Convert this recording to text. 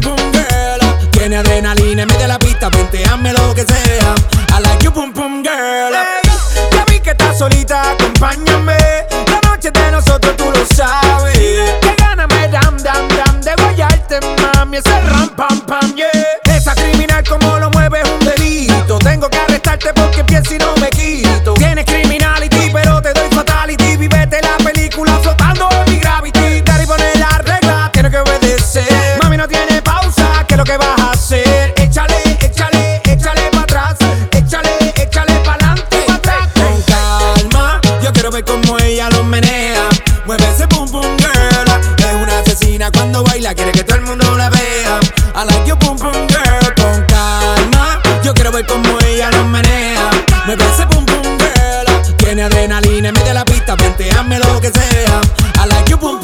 pum girl. Tiene adrenalina, mete la pista, vente, hazme lo que sea. I like you pum pum girl. Hey, ya vi que estás solita, acompáñame. La noche de nosotros tú lo sabes. Que gana me dam de guayarte, mami. Ese ram pam pam, yeah. Esa criminal como lo mueve es un delito. Tengo que arrestarte porque pienso y no me quito. Tienes criminality, pero te doy fatality. Vivete la película flotando en mi gravity. Daddy pone la regla, tiene que obedecer. Mami no tiene pausa, ¿qué es lo que vas a hacer? Échale, échale, échale pa' atrás. Échale, échale pa'lante y pa' atrás. Con calma, yo quiero ver cómo ella lo menea. Mueve ese pum pum girl. Es una asesina cuando baila, quiere que todo el mundo la vea. I like you pum pum girl. Con calma, yo quiero ver cómo ella lo menea. Mueve ese pum pum girl. Tiene adrenalina, mete la pista, vente, hazme lo que sea. I like you pum